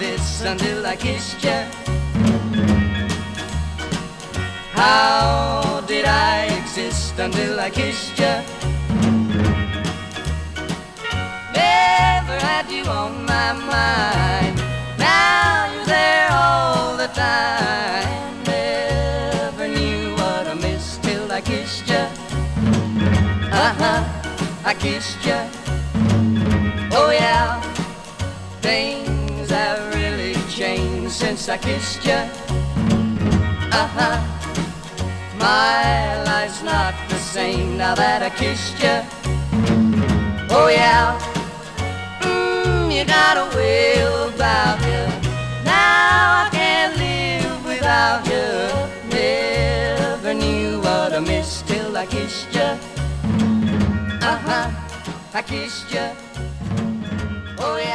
this until I kissed you? How did I exist until I kissed you? Never had you on my mind. Now you're there all the time. Never knew what I missed till I kissed you. I kissed you. Oh yeah, things have really changed since I kissed you. My life's not the same now that I kissed you. Oh yeah, you got a way about you. Now I can't live without you. Never knew what I missed till I kissed you. I kissed you. Oh yeah.